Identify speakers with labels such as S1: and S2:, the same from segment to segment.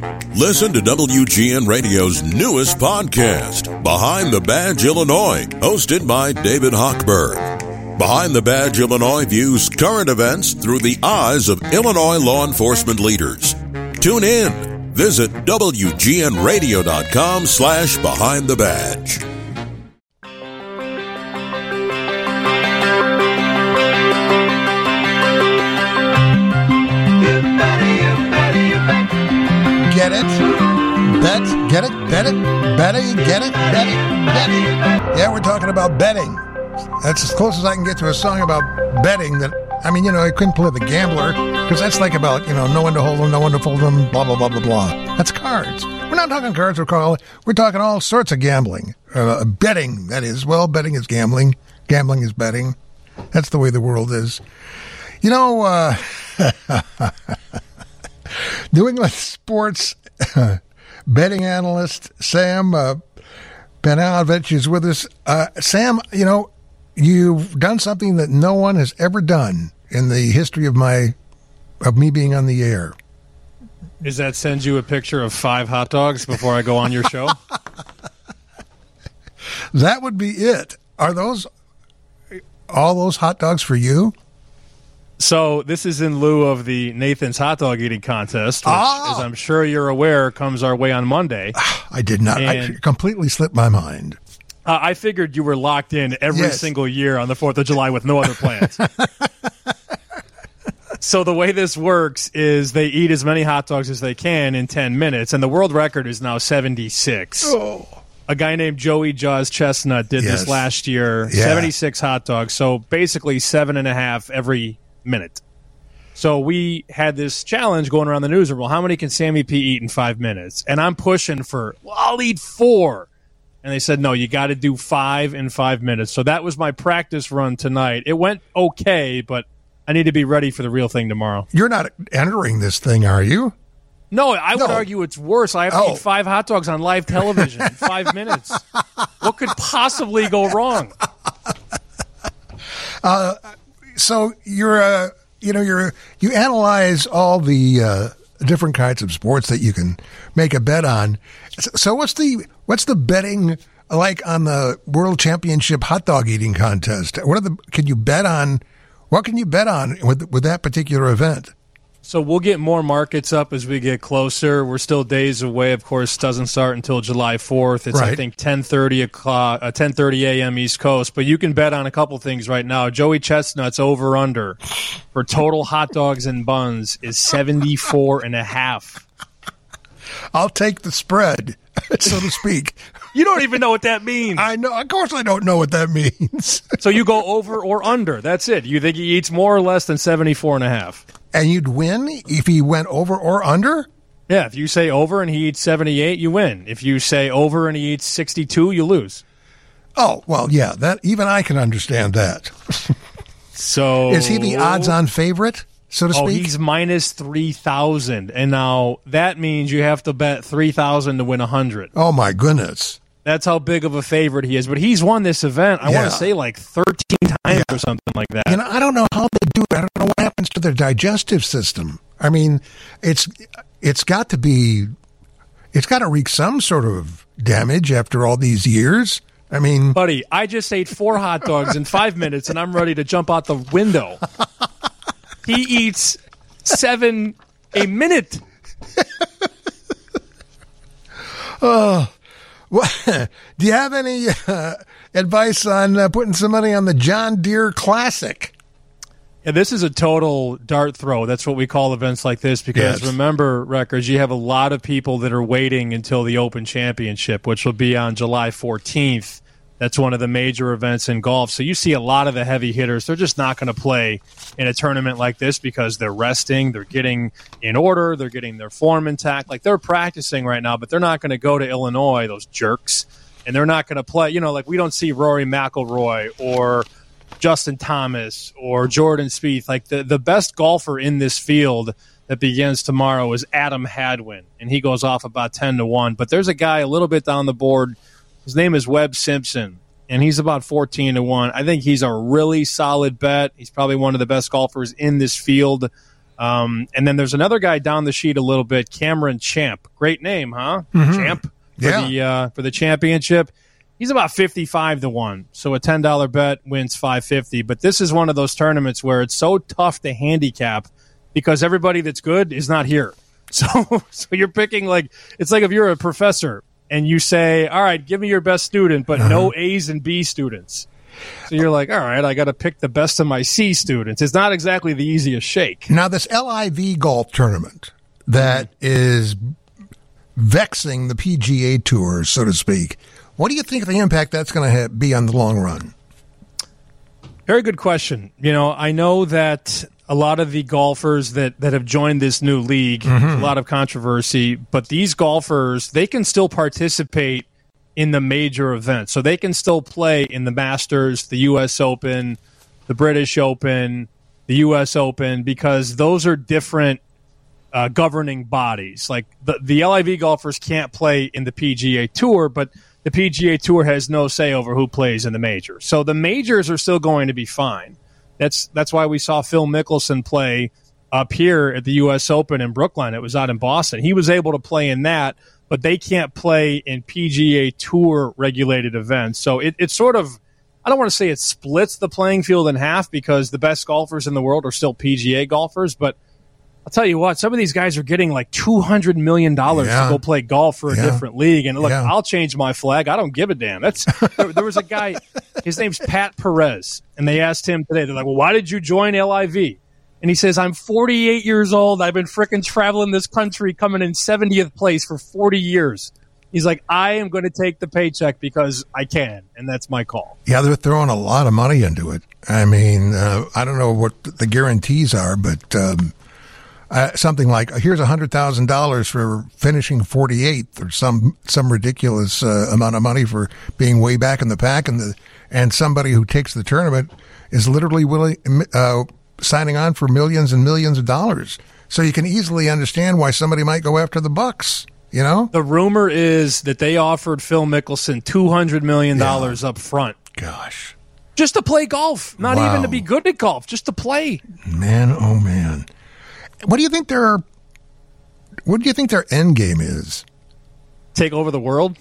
S1: Listen to WGN Radio's newest podcast, Behind the Badge Illinois, hosted by David Hochberg. Behind the Badge Illinois views current events through the eyes of Illinois law enforcement leaders. Tune in. Visit WGNRadio.com/Behind the Badge.
S2: Get it? Bet? Get it? Bet it? Betting? Get it? Bet it? Bet it? Yeah, we're talking about betting. That's as close as I can get to a song about betting that, I mean, I couldn't play The Gambler because that's like about, no one to hold them, no one to fold them, blah, blah, blah, blah, blah. That's cards. We're not talking cards, we're talking all sorts of gambling. Betting, that is. Well, betting is gambling. Gambling is betting. That's the way the world is. New England sports betting analyst Sam Benanovich is with us. Sam, you've done something that no one has ever done in the history of me being on the air.
S3: Does that send you a picture of 5 hot dogs before I go on your show?
S2: That would be it. Are all those hot dogs for you?
S3: So this is in lieu of the Nathan's hot dog eating contest, which, as I'm sure you're aware, comes our way on Monday.
S2: I did not. I completely slipped my mind.
S3: I figured you were locked in every single year on the 4th of July with no other plans. So the way this works is they eat as many hot dogs as they can in 10 minutes, and the world record is now 76.
S2: Oh.
S3: A guy named Joey Jaws Chestnut did this last year, 76 hot dogs, so basically 7.5 every minute. So we had this challenge going around the newsroom. Well, how many can Sammy P eat in 5 minutes? And I'm pushing for, I'll eat 4. And they said, no, you got to do 5 in 5 minutes. So that was my practice run tonight. It went okay, but I need to be ready for the real thing tomorrow.
S2: You're not entering this thing, are you?
S3: No, I would argue it's worse. I have to eat 5 hot dogs on live television in 5 minutes. What could possibly go wrong?
S2: So you analyze all the different kinds of sports that you can make a bet on. So what's the betting like on the World Championship hot dog eating contest? What can you bet on with that particular event?
S3: So we'll get more markets up as we get closer. We're still days away. Of course, doesn't start until July 4th. It's, I think, 10:30 a.m. East Coast. But you can bet on a couple things right now. Joey Chestnut's over-under for total hot dogs and buns is 74.5.
S2: I'll take the spread, so to speak.
S3: You don't even know what that means.
S2: I know. Of course I don't know what that means.
S3: So you go over or under. That's it. You think he eats more or less than 74.5?
S2: And you'd win if he went over or under?
S3: Yeah, if you say over and he eats 78, you win. If you say over and he eats 62, you lose.
S2: Oh, well, yeah, that even I can understand that.
S3: So
S2: is he the odds-on favorite, so to speak?
S3: Oh, he's minus 3,000. And now that means you have to bet 3,000 to win 100.
S2: Oh, my goodness.
S3: That's how big of a favorite he is. But he's won this event, I want to say, like 13 times or something like that.
S2: I don't know how they do it. I don't know what happens to their digestive system. I mean, it's got to wreak some sort of damage after all these years. I mean,
S3: buddy, I just ate 4 hot dogs in 5 minutes, and I'm ready to jump out the window. He eats 7 a minute.
S2: Oh. Well, do you have any advice on putting some money on the John Deere Classic?
S3: Yeah, this is a total dart throw. That's what we call events like this because remember, Records, you have a lot of people that are waiting until the Open Championship, which will be on July 14th. That's one of the major events in golf. So you see a lot of the heavy hitters. They're just not going to play in a tournament like this because they're resting, they're getting in order, they're getting their form intact. Like they're practicing right now, but they're not going to go to Illinois, those jerks, and they're not going to play. Like we don't see Rory McIlroy or Justin Thomas or Jordan Spieth. Like the best golfer in this field that begins tomorrow is Adam Hadwin, and he goes off about 10-1. But there's a guy a little bit down the board. His name is Webb Simpson, and he's about 14-1. I think he's a really solid bet. He's probably one of the best golfers in this field. And then there's another guy down the sheet a little bit, Cameron Champ. Great name, huh?
S2: Mm-hmm.
S3: Champ for the championship. He's about 55-1. So a $10 bet wins $550. But this is one of those tournaments where it's so tough to handicap because everybody that's good is not here. So you're picking it's like if you're a professor and you say, all right, give me your best student, but no A's and B students. So you're like, all right, I got to pick the best of my C students. It's not exactly the easiest shake.
S2: Now, this LIV golf tournament that is vexing the PGA Tour, so to speak, what do you think the impact that's going to be on the long run?
S3: Very good question. I know that a lot of the golfers that have joined this new league, a lot of controversy, but these golfers, they can still participate in the major events. So they can still play in the Masters, the U.S. Open, the British Open, the U.S. Open, because those are different governing bodies. Like the LIV golfers can't play in the PGA Tour, but the PGA Tour has no say over who plays in the majors. So the majors are still going to be fine. That's why we saw Phil Mickelson play up here at the U.S. Open in Brookline. It was out in Boston. He was able to play in that, but they can't play in PGA Tour regulated events. So it's sort of, I don't want to say it splits the playing field in half because the best golfers in the world are still PGA golfers, but I'll tell you what, some of these guys are getting like $200 million to go play golf for a different league. And look, I'll change my flag. I don't give a damn. There was a guy, his name's Pat Perez, and they asked him today, they're like, well, why did you join LIV? And he says, I'm 48 years old. I've been frickin' traveling this country, coming in 70th place for 40 years. He's like, I am going to take the paycheck because I can, and that's my call.
S2: Yeah, they're throwing a lot of money into it. I mean, I don't know what the guarantees are, but something like, here's $100,000 for finishing 48th or some ridiculous amount of money for being way back in the pack, and somebody who takes the tournament is literally signing on for millions and millions of dollars. So you can easily understand why somebody might go after the Bucks. The rumor is that they offered Phil Mickelson $200 million up front. Gosh.
S3: Just to play golf. Not even to be good at golf. Just to play.
S2: Man, oh man. What do you think their end game is?
S3: Take over the world?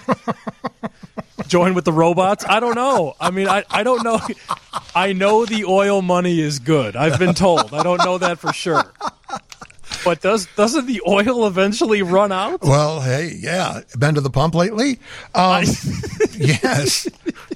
S3: Join with the robots? I don't know. I mean, I don't know. I know the oil money is good. I've been told. I don't know that for sure. But doesn't the oil eventually run out?
S2: Well, hey, yeah. Been to the pump lately? Yes.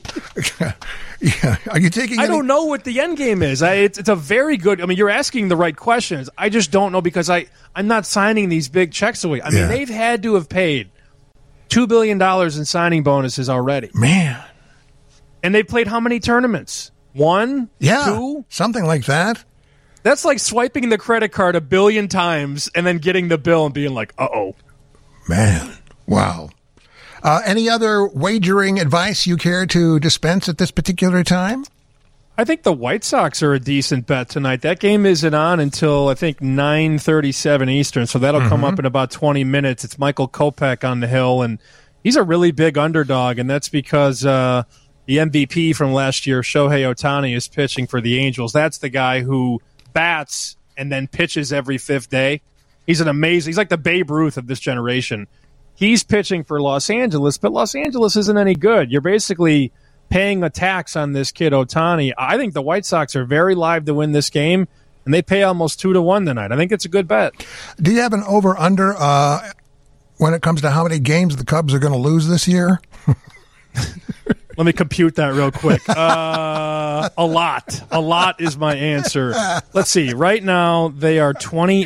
S2: Yeah. Are you taking?
S3: I don't know what the end game is. It's a very good. I mean, you're asking the right questions. I just don't know because I'm not signing these big checks away. I mean, they've had to have paid $2 billion in signing bonuses already.
S2: Man.
S3: And they played how many tournaments? 1?
S2: Yeah.
S3: 2?
S2: Something like that.
S3: That's like swiping the credit card 1 billion times and then getting the bill and being like, uh-oh.
S2: Man. Wow. Any other wagering advice you care to dispense at this particular time?
S3: I think the White Sox are a decent bet tonight. That game isn't on until, I think, 9:37 Eastern, so that'll come up in about 20 minutes. It's Michael Kopech on the hill, and he's a really big underdog, and that's because the MVP from last year, Shohei Ohtani, is pitching for the Angels. That's the guy who bats and then pitches every fifth day. He's like the Babe Ruth of this generation. He's pitching for Los Angeles, but Los Angeles isn't any good. You're basically paying a tax on this kid Ohtani. I think the White Sox are very live to win this game, and they pay almost 2-1 tonight. I think it's a good bet.
S2: Do you have an over-under when it comes to how many games the Cubs are going to lose this year?
S3: Let me compute that real quick. A lot. A lot is my answer. Let's see. Right now, they are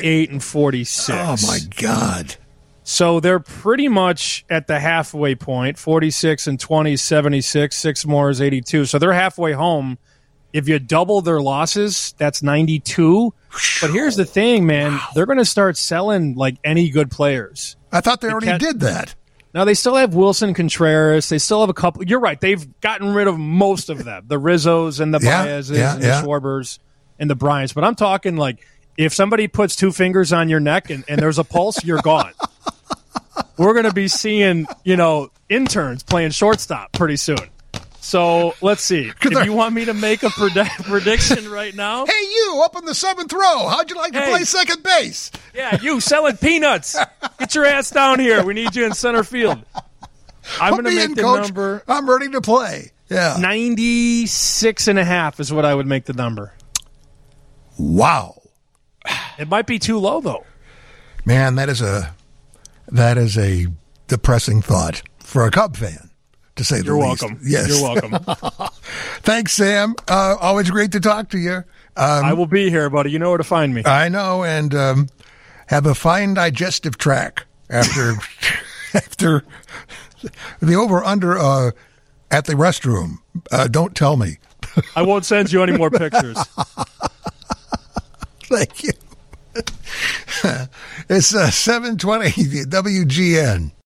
S3: 28-46.
S2: Oh, my God.
S3: So they're pretty much at the halfway point. 46-20 is 76. 6 more is 82. So they're halfway home. If you double their losses, that's 92. But here's the thing, man. They're going to start selling like any good players.
S2: I thought they already did that.
S3: Now, they still have Wilson Contreras. They still have a couple. You're right. They've gotten rid of most of them. The Rizzos and the Baezes and the Schwarbers and the Bryants. But I'm talking like if somebody puts 2 fingers on your neck and there's a pulse, you're gone. We're going to be seeing, interns playing shortstop pretty soon. So let's see. If you want me to make a prediction right now.
S2: Hey, you up in the 7th row. How'd you like to play second base?
S3: Yeah, you selling peanuts. Get your ass down here. We need you in center field. I'm going to make the number.
S2: I'm ready to play. Yeah.
S3: 96.5 is what I would make the number.
S2: Wow.
S3: It might be too low, though.
S2: Man, that is a depressing thought for a Cub fan, to say the least.
S3: You're welcome.
S2: Yes.
S3: You're welcome.
S2: Thanks, Sam. Always great to talk to you.
S3: I will be here, buddy. You know where to find me.
S2: I know, and have a fine digestive tract after after the over-under at the restroom. Don't tell me.
S3: I won't send you any more pictures.
S2: Thank you. It's 7:20 WGN.